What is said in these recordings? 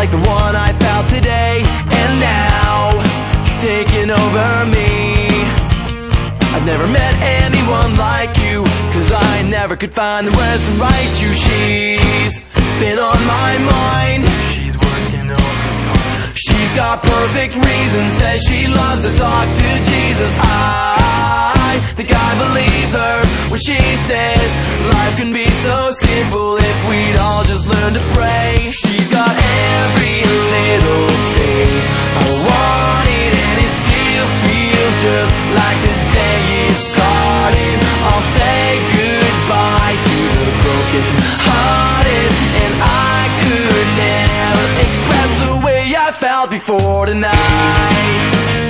like the one I felt today. And now she's taking over me. I've never met anyone like you, 'cause I never could find the words to write you. She's been on my mind. She's working overtime. She's got perfect reasons, says she loves to talk to Jesus. I think I believe her when she says life can be so simple if we'd all just learn to pray. She's got every little thing I wanted, and it still feels just like the day it started. I'll say goodbye to the broken hearted, and I could never express the way I felt before tonight.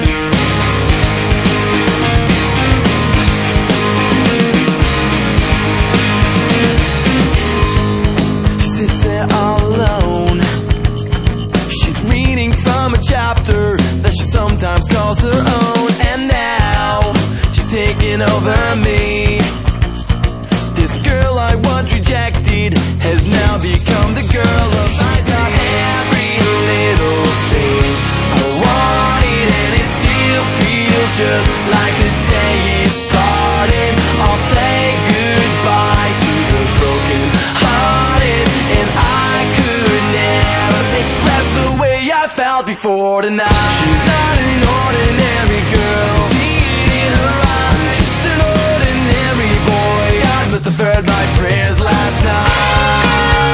She sits there all alone. She's reading from a chapter that she sometimes calls her own. And now she's taking over me. This girl I once rejected has now become the girl of my dreams. She's got every little thing I wanted, and it still feels just like the day it started. I'll say goodbye to the broken hearted, and I could never express the way I felt before tonight. She's not an ordinary girl, in her eyes, just an ordinary boy. God must have heard my prayers last night.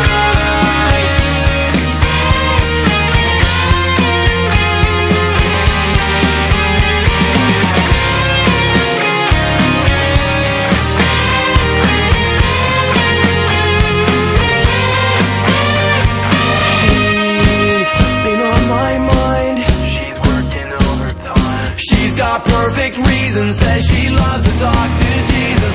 She's been on my mind. She's working overtime. She's got perfect reasons, says she loves to talk to Jesus.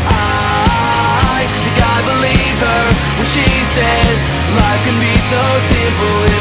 I think I believe her when she says life can be so simple